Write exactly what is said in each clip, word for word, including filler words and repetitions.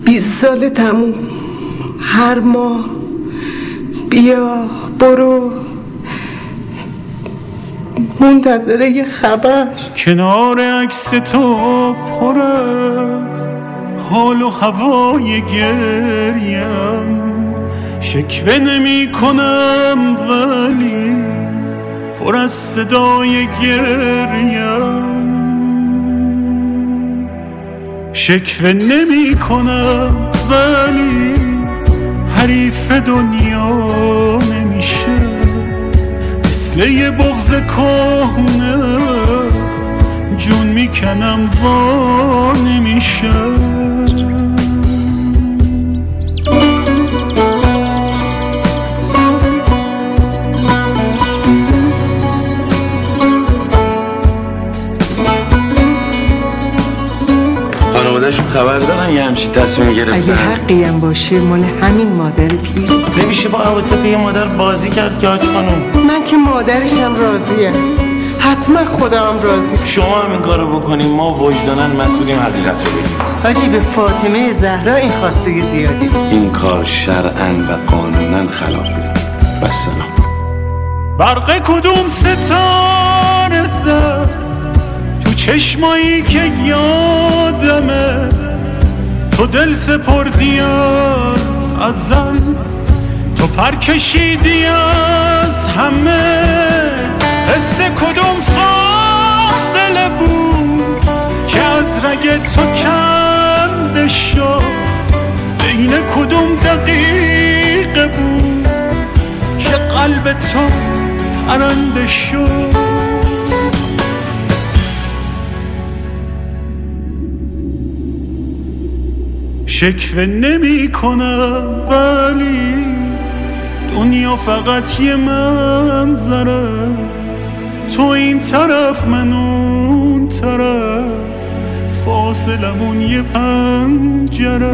بیست سال تموم، هر ماه بیا برو، منتظره یه خبر. کنار عکس تو پر از حال و هوای گریم، شکوه نمی کنم ولی پر از صدای گریم. شکوه نمی کنم ولی حریف دنیا نمیشه، مثل یه بغض کهنه جون میکنم وا نمیشه. خانواده‌شون خبر دارن یه همچین تصمیمی گرفتن؟ اگه حقی هم باشه مال همین مادر پیر. نمیشه با عواطف یه مادر بازی کرد که حاج خانم. من که مادرشم راضیه، حتما خدا هم راضی. شما هم این کارو بکنیم ما وجدانن مسئولیم حقیقت رو بگیم. حاجی به فاطمه زهرا این خواستگی زیادی. این کار شرعاً و قانوناً خلافه. والسلام. برق کدوم ستاره زد تو چشمایی که یادمه، تو دل سپردی از ازل، تو پر کشیدی از همه. حس کدوم فاصله بود که از رگ تو کنده شد، بین کدوم دقیقه بود که قلب تو پرنده شد. شکوه نمی کنم ولی دنیا فقط یه منظر است، تو این طرف من اون طرف، فاصلمون یه پنجره.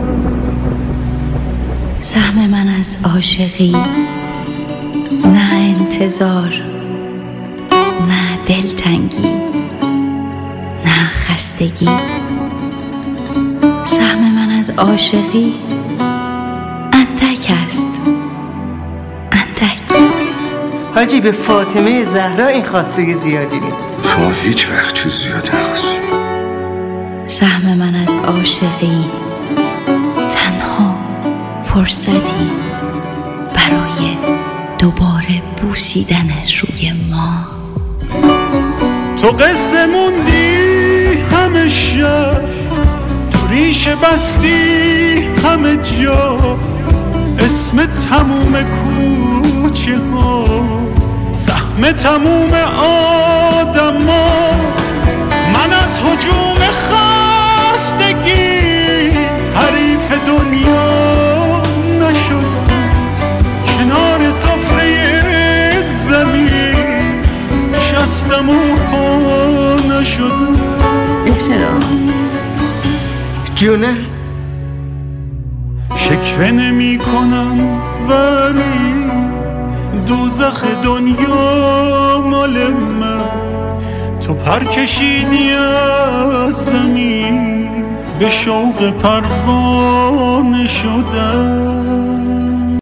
سهم من از عاشقی، نه انتظار، نه دلتنگی، نه خستگی. سهم من از عاشقی اندک است، اندک. حاجی به فاطمه زهرا این خواستگی زیادی نیست. شما هیچ وقت چیز زیادی نخواستی. سهم من از عاشقی تنها فرصتی برای دوباره بوسیدن روی ما. تو قصه موندی همه شب، تو ریشه بستی همه جا، اسم تموم کوچه ها، سهم تموم آدم ها. من از هجوم خستگی حریف دنیا نشدم، کنار سفره زمین شستم و پا نشدم. احترام جونه. شکوه نمی کنم ولی دوزخ دنیا مال من، تو پر کشیدی از زمین به شوق پروانه شدم.